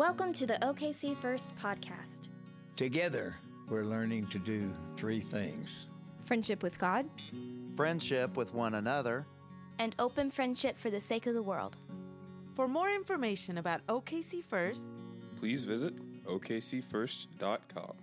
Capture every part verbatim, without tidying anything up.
Welcome to the O K C First podcast. Together, we're learning to do three things. Friendship with God, friendship with one another, and open friendship for the sake of the world. For more information about O K C First, please visit O K C first dot com.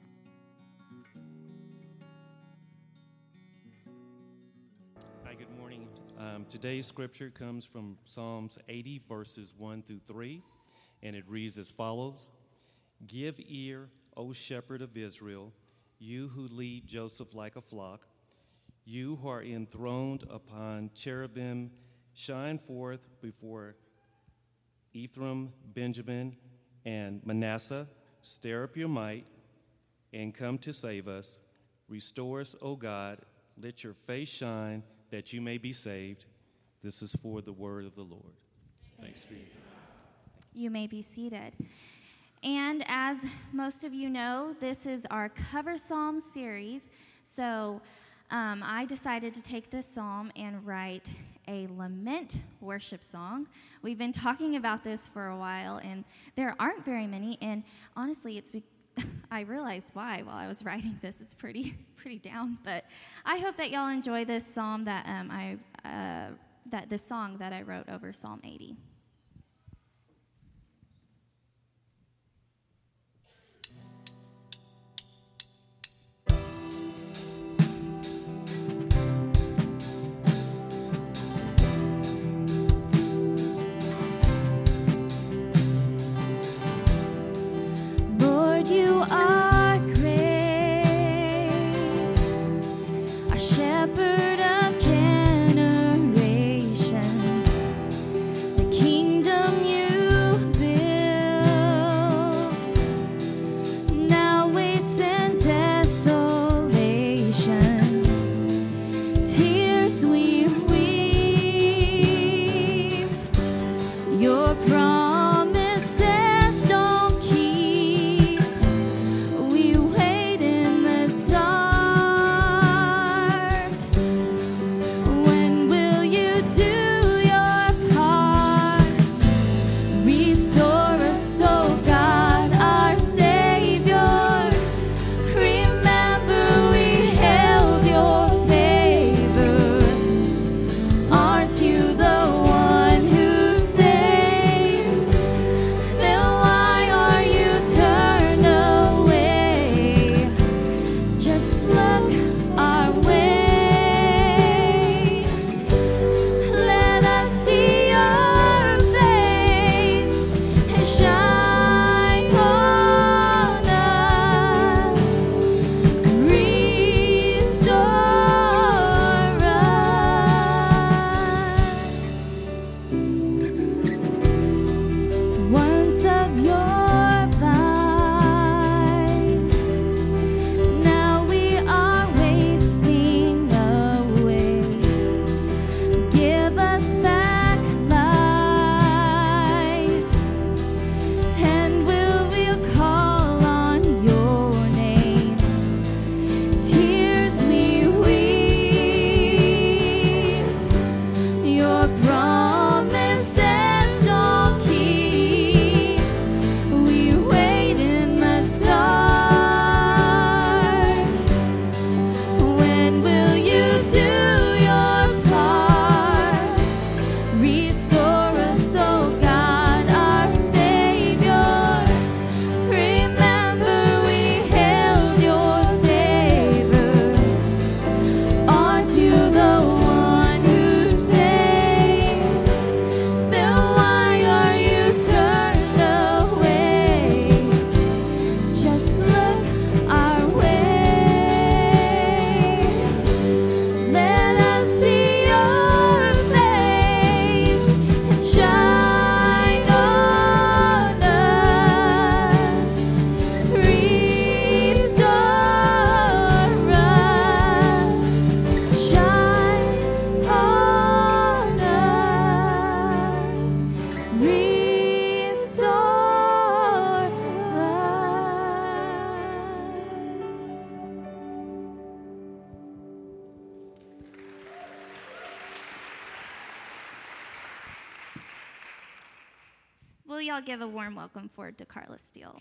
Hi, good morning. Um, today's scripture comes from Psalms eighty, verses one through three, and it reads as follows. Give ear, O shepherd of Israel, you who lead Joseph like a flock, you who are enthroned upon cherubim, shine forth before Ephraim, Benjamin, and Manasseh. Stir up your might and come to save us. Restore us, O God. Let your face shine that you may be saved. This is for the word of the Lord. Thanks be to God. You may be seated. And as most of you know, this is our cover psalm series. So um, I decided to take this psalm and write a lament worship song. We've been talking about this for a while, and there aren't very many. And honestly, it's be- I realized why while I was writing this. It's pretty pretty down. But I hope that y'all enjoy this psalm that um, I uh, that this song that I wrote over Psalm eighty. You are great, our shepherd of generations, the kingdom you built now waits in desolation. Tears we weep, your promises don't keep. We wait in the dark. When will you do your part? Restore us, oh God, our Savior. Remember we held your favor. Aren't you the one who saved Will y'all give a warm welcome for DeCarla Steele?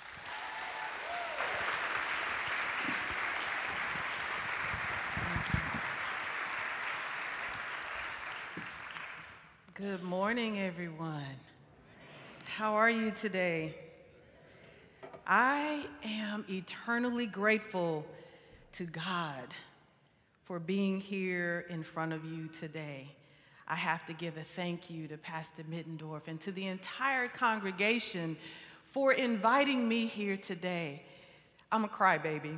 Good morning, everyone. How are you today? I am eternally grateful to God for being here in front of you today. I have to give a thank you to Pastor Mittendorf and to the entire congregation for inviting me here today. I'm a crybaby.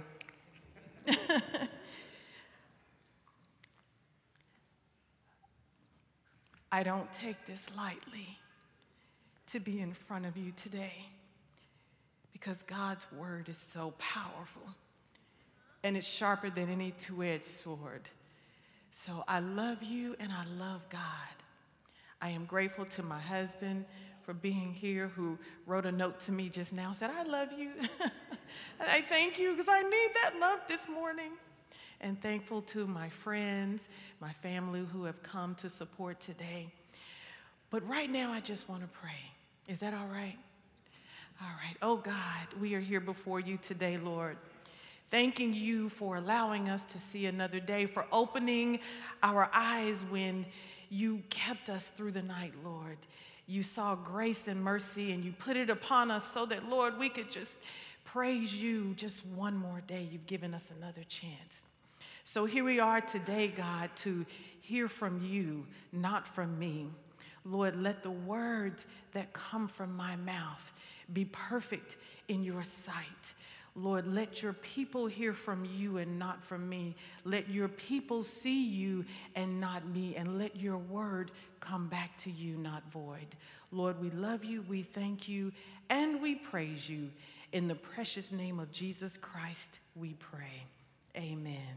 I don't take this lightly to be in front of you today because God's word is so powerful and it's sharper than any two-edged sword. So I love you and I love God. I am grateful to my husband for being here, who wrote a note to me just now, said, I love you. I thank you because I need that love this morning. And thankful to my friends, my family who have come to support today. But right now, I just want to pray. Is that all right? All right. Oh, God, we are here before you today, Lord, thanking you for allowing us to see another day, for opening our eyes when you kept us through the night, Lord. You saw grace and mercy, and you put it upon us so that, Lord, we could just praise you just one more day. You've given us another chance. So here we are today, God, to hear from you, not from me. Lord, let the words that come from my mouth be perfect in your sight. Lord, let your people hear from you and not from me. Let your people see you and not me, and let your word come back to you, not void. Lord, we love you, we thank you, and we praise you. In the precious name of Jesus Christ, we pray. Amen.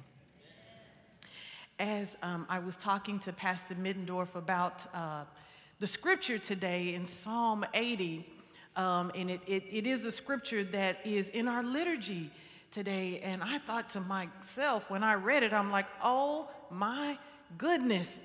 As um, I was talking to Pastor Mittendorf about uh, the scripture today in Psalm eighty, um, and it, it, it is a scripture that is in our liturgy today, and I thought to myself when I read it, I'm like, oh my goodness.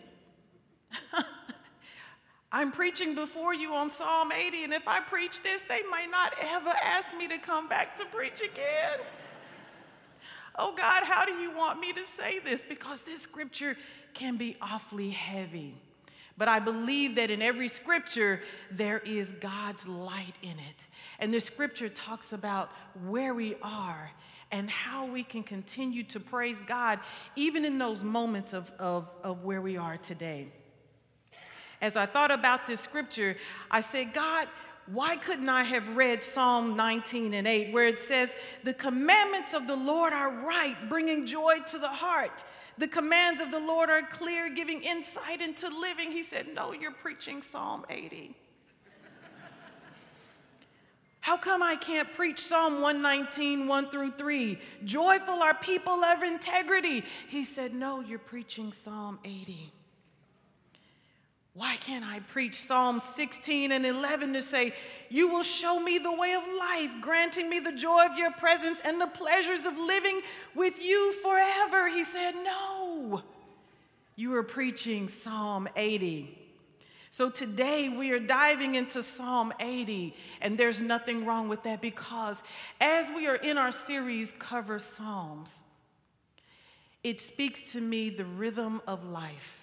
I'm preaching before you on Psalm eighty, and if I preach this, they might not ever ask me to come back to preach again. Oh God, how do you want me to say this? Because this scripture can be awfully heavy. But I believe that in every scripture, there is God's light in it. And the scripture talks about where we are and how we can continue to praise God, even in those moments of, of, of where we are today. As I thought about this scripture, I said, God, why couldn't I have read Psalm nineteen and eight, where it says, the commandments of the Lord are right, bringing joy to the heart. The commands of the Lord are clear, giving insight into living. He said, no, you're preaching Psalm eighty. How come I can't preach Psalm one nineteen, one through three? Joyful are people of integrity. He said, no, you're preaching Psalm eighty. Why can't I preach Psalm sixteen and eleven to say, you will show me the way of life, granting me the joy of your presence and the pleasures of living with you forever? He said, no, you are preaching Psalm eighty. So today we are diving into Psalm eighty, and there's nothing wrong with that, because as we are in our series, Cover Psalms, it speaks to me the rhythm of life.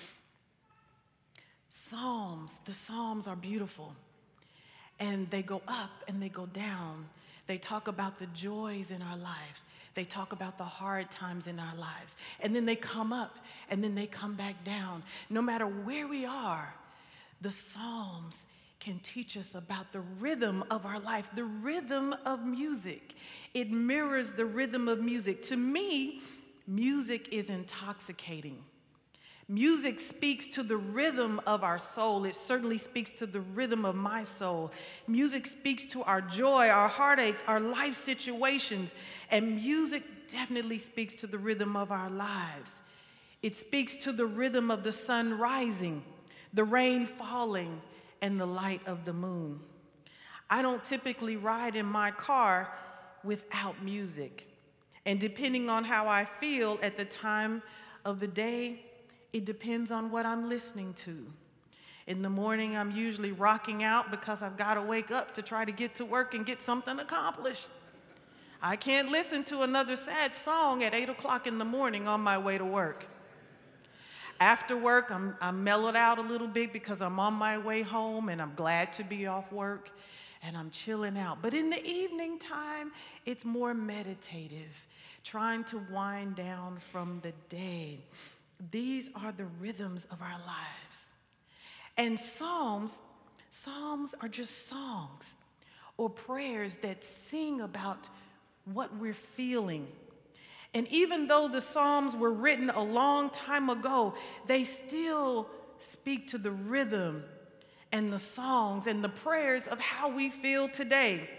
Psalms, the Psalms are beautiful, and they go up and they go down. They talk about the joys in our lives. They talk about the hard times in our lives. And then they come up and then they come back down. No matter where we are, the Psalms can teach us about the rhythm of our life, the rhythm of music. It mirrors the rhythm of music. To me, music is intoxicating. Music speaks to the rhythm of our soul. It certainly speaks to the rhythm of my soul. Music speaks to our joy, our heartaches, our life situations. And music definitely speaks to the rhythm of our lives. It speaks to the rhythm of the sun rising, the rain falling, and the light of the moon. I don't typically ride in my car without music. And depending on how I feel at the time of the day, it depends on what I'm listening to. In the morning, I'm usually rocking out because I've got to wake up to try to get to work and get something accomplished. I can't listen to another sad song at eight o'clock in the morning on my way to work. After work, I'm, I'm mellowed out a little bit because I'm on my way home and I'm glad to be off work and I'm chilling out. But in the evening time, it's more meditative, trying to wind down from the day. These are the rhythms of our lives. And psalms, psalms are just songs or prayers that sing about what we're feeling. And even though the psalms were written a long time ago, they still speak to the rhythm and the songs and the prayers of how we feel today.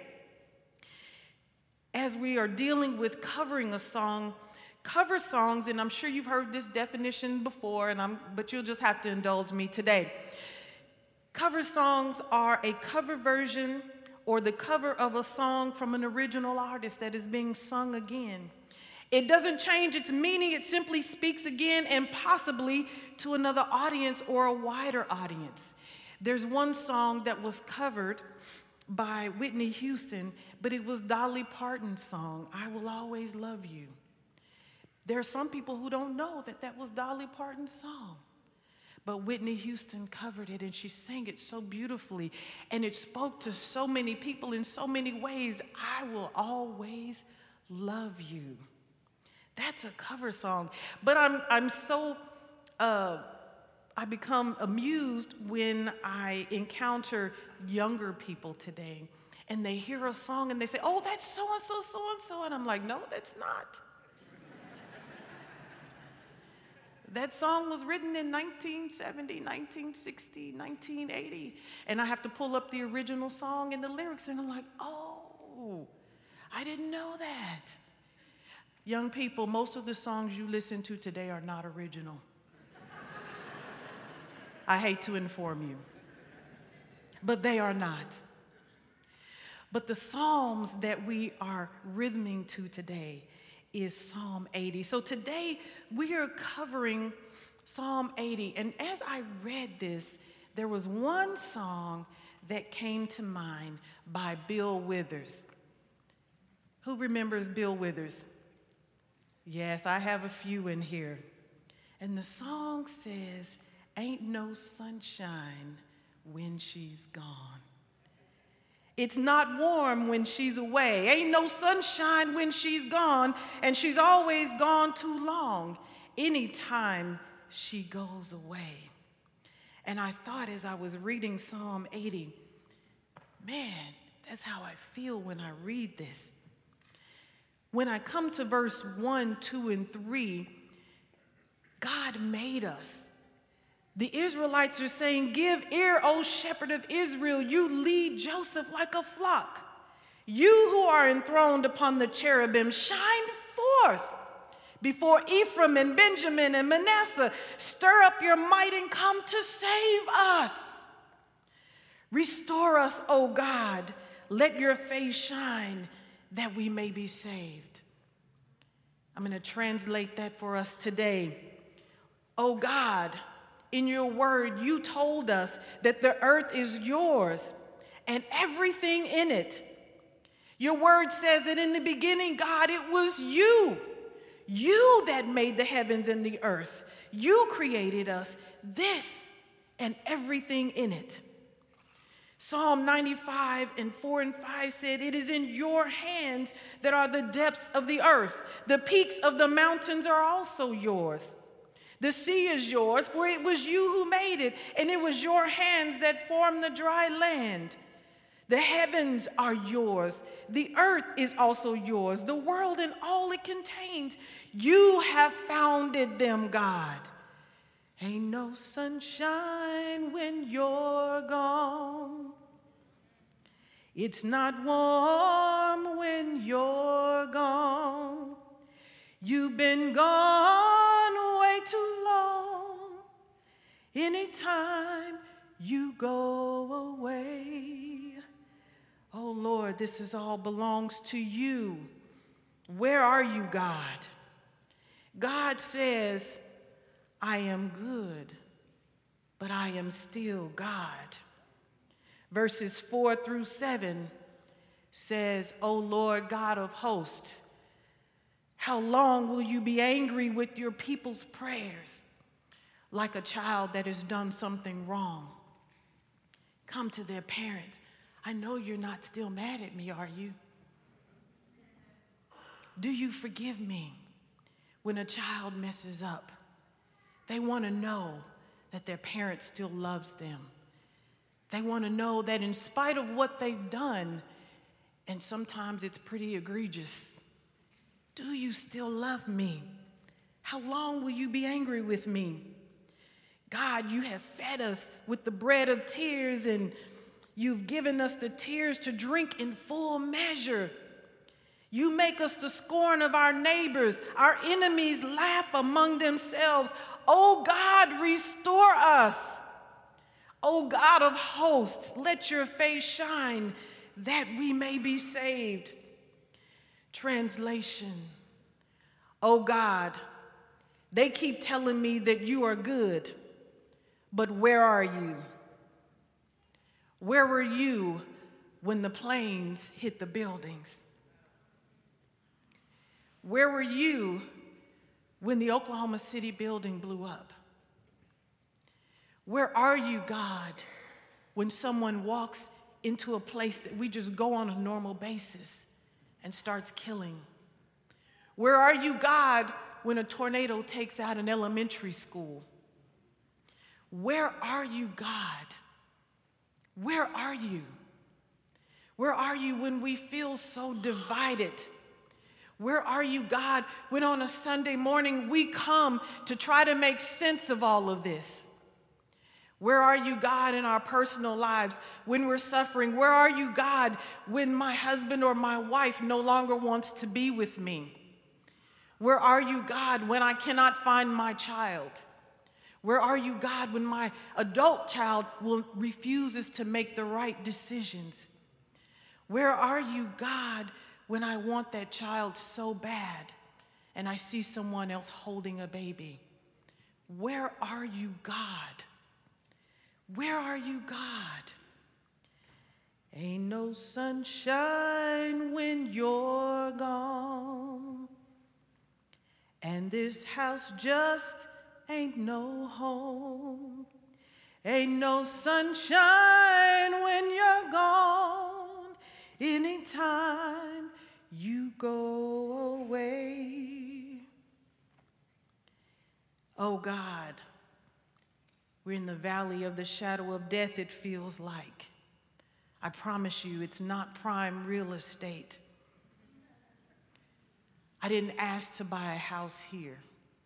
As we are dealing with covering a song, cover songs, and I'm sure you've heard this definition before, and I'm, but you'll just have to indulge me today. Cover songs are a cover version or the cover of a song from an original artist that is being sung again. It doesn't change its meaning, it simply speaks again and possibly to another audience or a wider audience. There's one song that was covered by Whitney Houston, but it was Dolly Parton's song, I Will Always Love You. There are some people who don't know that that was Dolly Parton's song. But Whitney Houston covered it, and she sang it so beautifully, and it spoke to so many people in so many ways. I will always love you. That's a cover song. But I'm I'm so uh, I become amused when I encounter younger people today, and they hear a song and they say, "Oh, that's so and so, so and so," and I'm like, "No, that's not." That song was written in nineteen seventy, nineteen sixty, nineteen eighty. And I have to pull up the original song and the lyrics, and I'm like, oh, I didn't know that. Young people, most of the songs you listen to today are not original. I hate to inform you, but they are not. But the Psalms that we are rhythming to today is Psalm eighty. So today we are covering Psalm eighty. And as I read this, there was one song that came to mind by Bill Withers. Who remembers Bill Withers? Yes, I have a few in here. And the song says, "Ain't no sunshine when she's gone. It's not warm when she's away. Ain't no sunshine when she's gone, and she's always gone too long anytime she goes away." And I thought as I was reading Psalm eighty, man, that's how I feel when I read this. When I come to verse one, two, and three, God made us. The Israelites are saying, "Give ear, O shepherd of Israel, you lead Joseph like a flock. You who are enthroned upon the cherubim, shine forth before Ephraim and Benjamin and Manasseh. Stir up your might and come to save us. Restore us, O God. Let your face shine that we may be saved." I'm going to translate that for us today. O God, in your word, you told us that the earth is yours and everything in it. Your word says that in the beginning, God, it was you. You that made the heavens and the earth. You created us, this and everything in it. Psalm ninety-five and four and five said, "It is in your hands that are the depths of the earth. The peaks of the mountains are also yours. The sea is yours, for it was you who made it, and it was your hands that formed the dry land. The heavens are yours. The earth is also yours, the world and all it contains. You have founded them, God. Ain't no sunshine when you're gone. It's not warm when you're gone. You've been gone way too long. Anytime you go away. Oh Lord, this is all belongs to you. Where are you, God? God says, I am good. but I am still God. Verses four through seven says, O Lord God of hosts, how long will you be angry with your people's prayers, like a child that has done something wrong? Come to their parents. I know you're not still mad at me, are you? Do you forgive me when a child messes up? They want to know that their parent still loves them. They want to know that in spite of what they've done, and sometimes it's pretty egregious, do you still love me? How long will you be angry with me? God, you have fed us with the bread of tears, and you've given us the tears to drink in full measure. You make us the scorn of our neighbors. Our enemies laugh among themselves. Oh God, restore us. O God of hosts, let your face shine that we may be saved. Translation. O God, they keep telling me that you are good, but where are you? Where were you when the planes hit the buildings? Where were you when the Oklahoma City building blew up? Where are you, God, when someone walks into a place that we just go on a normal basis and starts killing? Where are you, God, when a tornado takes out an elementary school? Where are you, God? Where are you? Where are you when we feel so divided? Where are you, God, when on a Sunday morning we come to try to make sense of all of this? Where are you, God, in our personal lives when we're suffering? Where are you, God, when my husband or my wife no longer wants to be with me? Where are you, God, when I cannot find my child? Where are you, God, when my adult child will, refuses to make the right decisions? Where are you, God, when I want that child so bad and I see someone else holding a baby? Where are you, God? Where are you, God? Ain't no sunshine when you're gone, and this house just ain't no home. Ain't no sunshine when you're gone, anytime you go away. Oh God, we're in the valley of the shadow of death, it feels like. I promise you, it's not prime real estate. I didn't ask to buy a house here.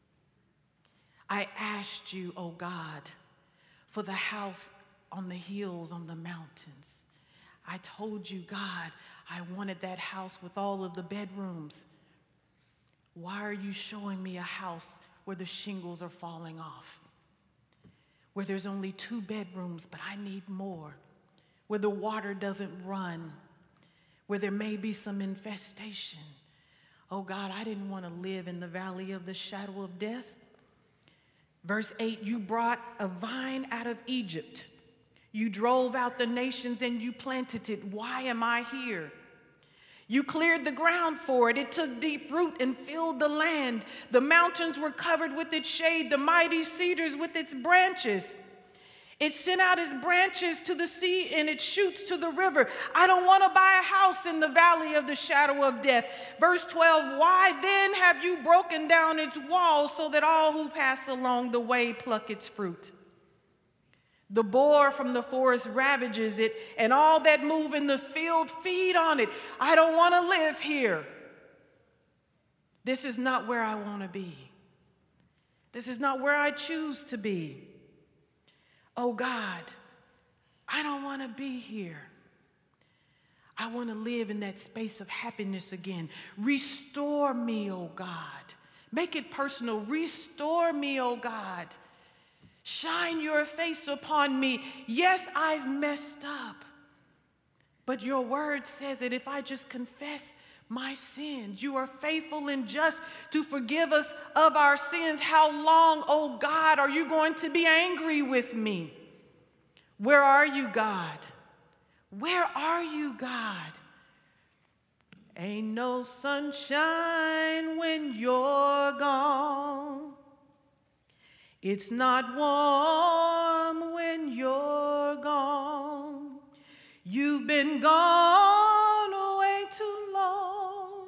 I asked you, oh God, for the house on the hills, on the mountains. I told you, God, I wanted that house with all of the bedrooms. Why are you showing me a house where the shingles are falling off? Where there's only two bedrooms, but I need more. Where the water doesn't run. Where there may be some infestation. Oh God, I didn't want to live in the valley of the shadow of death. Verse eight, you brought a vine out of Egypt. You drove out the nations and you planted it. Why am I here? You cleared the ground for it. It took deep root and filled the land. The mountains were covered with its shade, the mighty cedars with its branches. It sent out its branches to the sea and its shoots to the river. I don't want to buy a house in the valley of the shadow of death. Verse twelve, why then have you broken down its walls so that all who pass along the way pluck its fruit? The boar from the forest ravages it, and all that move in the field feed on it. I don't want to live here. This is not where I want to be. This is not where I choose to be. Oh God, I don't want to be here. I want to live in that space of happiness again. Restore me, oh God. Make it personal. Restore me, oh God. Shine your face upon me. Yes, I've messed up. But your word says that if I just confess my sins. You are faithful and just to forgive us of our sins. How long, oh God, are you going to be angry with me? Where are you, God? Where are you, God? Ain't no sunshine when you're gone. It's not warm when you're gone. You've been gone way too long.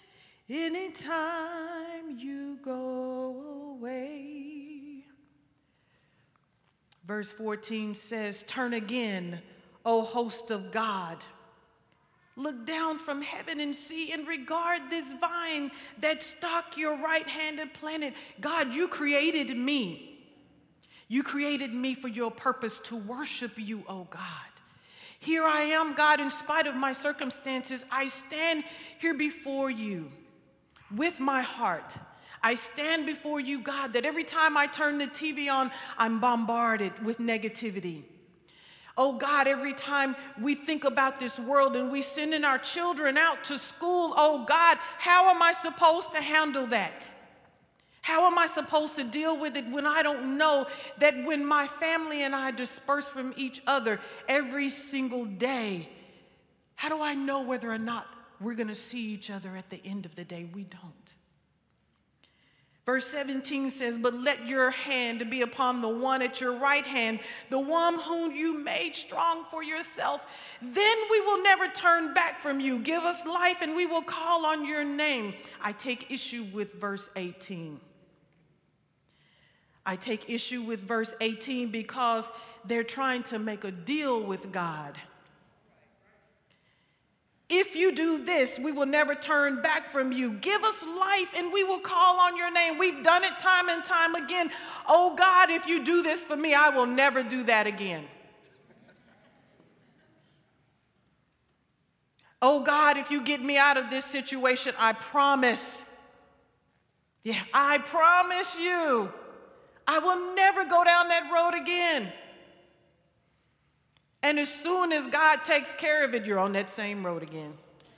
Anytime you go away. Verse fourteen says, turn again, O host of God. Look down from heaven and see and regard this vine that stalk your right hand and planted. God, you created me. You created me for your purpose to worship you, oh God. Here I am, God, in spite of my circumstances, I stand here before you with my heart. I stand before you, God, that every time I turn the T V on, I'm bombarded with negativity. Oh God, every time we think about this world and we sending our children out to school, oh God, how am I supposed to handle that? How am I supposed to deal with it when I don't know that when my family and I disperse from each other every single day, how do I know whether or not we're going to see each other at the end of the day? We don't. Verse seventeen says, but let your hand be upon the one at your right hand, the one whom you made strong for yourself. Then we will never turn back from you. Give us life and we will call on your name. I take issue with verse eighteen. I take issue with verse eighteen because they're trying to make a deal with God. If you do this, we will never turn back from you. Give us life and we will call on your name. We've done it time and time again. Oh God, if you do this for me, I will never do that again. Oh God, if you get me out of this situation, I promise. Yeah, I promise you, I will never go down that road again. And as soon as God takes care of it, you're on that same road again.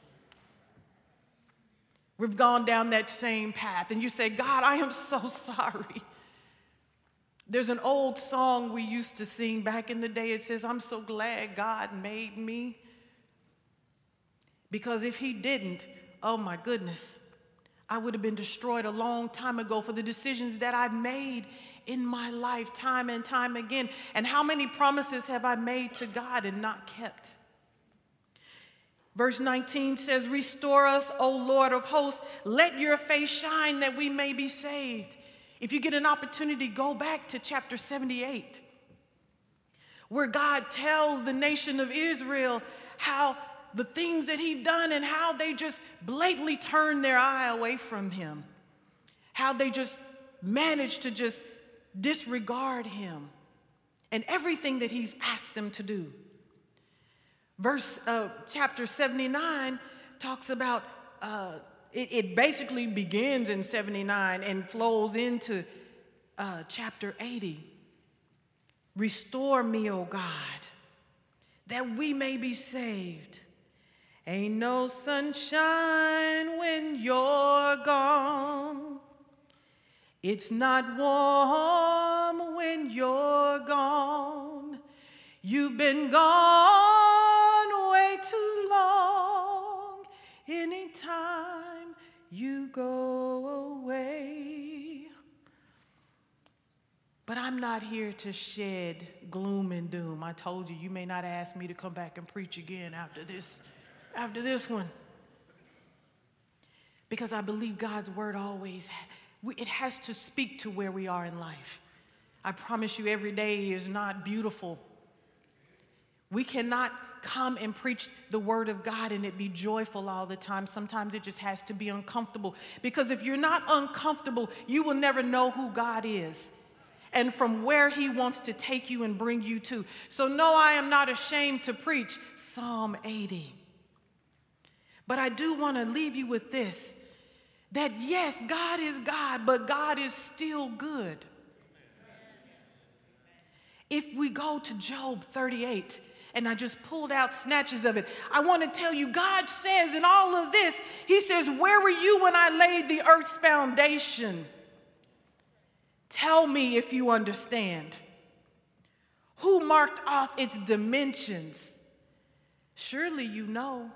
We've gone down that same path. And you say, God, I am so sorry. There's an old song we used to sing back in the day. It says, I'm so glad God made me. Because if he didn't, oh my goodness, I would have been destroyed a long time ago for the decisions that I made in my life time and time again. And how many promises have I made to God and not kept? Verse nineteen says, restore us, O Lord of hosts. Let your face shine that we may be saved. If you get an opportunity, go back to chapter seventy-eight, where God tells the nation of Israel how the things that he'd done and how they just blatantly turned their eye away from him. How they just managed to just disregard him and everything that he's asked them to do. Verse, uh, chapter seventy-nine talks about, uh, it, it basically begins in seventy-nine and flows into uh, chapter eighty. Restore me, O God, that we may be saved. Ain't no sunshine when you're gone. It's not warm when you're gone. You've been gone way too long. Anytime you go away. But I'm not here to shed gloom and doom. I told you, you may not ask me to come back and preach again after this. After this one. Because I believe God's word always, it has to speak to where we are in life. I promise you every day is not beautiful. We cannot come and preach the word of God and it be joyful all the time. Sometimes it just has to be uncomfortable. Because if you're not uncomfortable, you will never know who God is and from where he wants to take you and bring you to. So no, I am not ashamed to preach Psalm eighty. But I do want to leave you with this, that yes, God is God, but God is still good. If we go to Job thirty-eight and I just pulled out snatches of it. I want to tell you, God says in all of this, he says, where were you when I laid the earth's foundation? Tell me if you understand. Who marked off its dimensions? Surely you know.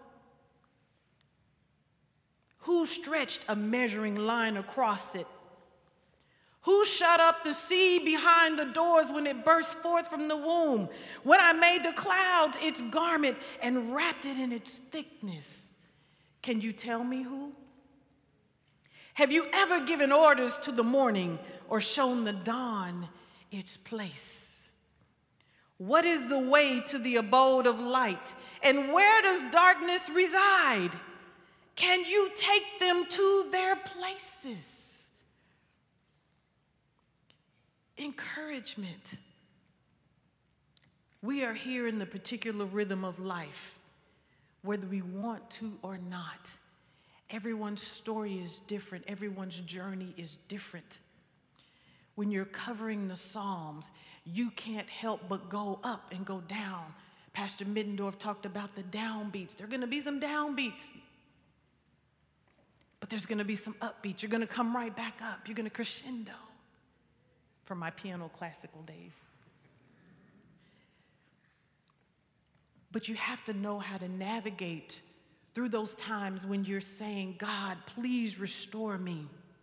Who stretched a measuring line across it? Who shut up the sea behind the doors when it burst forth from the womb? When I made the clouds its garment and wrapped it in its thickness? Can you tell me who? Have you ever given orders to the morning or shown the dawn its place? What is the way to the abode of light? And where does darkness reside? Can you take them to their places? Encouragement. We are here in the particular rhythm of life, whether we want to or not. Everyone's story is different. Everyone's journey is different. When you're covering the Psalms, you can't help but go up and go down. Pastor Middendorf talked about the downbeats. There are going to be some downbeats, but there's going to be some upbeats. You're going to come right back up. You're going to crescendo. From my piano classical days. But you have to know how to navigate through those times when you're saying, God, please restore me.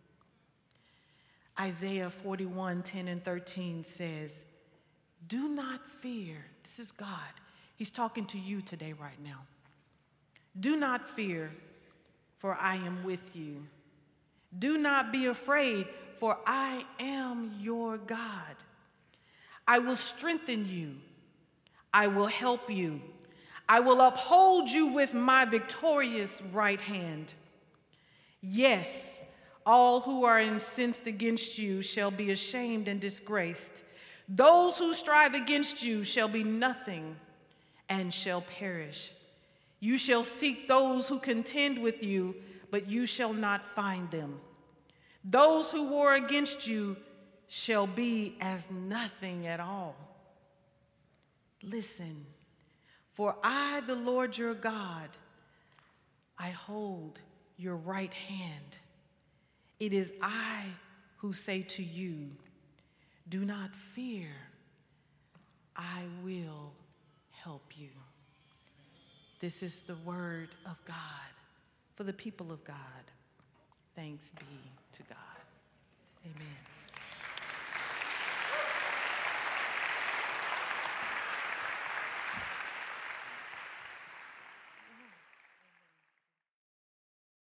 Isaiah forty-one, ten and thirteen says, do not fear. This is God. He's talking to you today right now. Do not fear, for I am with you. Do not be afraid, for I am your God. I will strengthen you. I will help you. I will uphold you with my victorious right hand. Yes, all who are incensed against you shall be ashamed and disgraced. Those who strive against you shall be nothing and shall perish. You shall seek those who contend with you, but you shall not find them. Those who war against you shall be as nothing at all. Listen, for I, the Lord your God, I hold your right hand. It is I who say to you, do not fear, I will help you. This is the word of God for the people of God. Thanks be to God. Amen.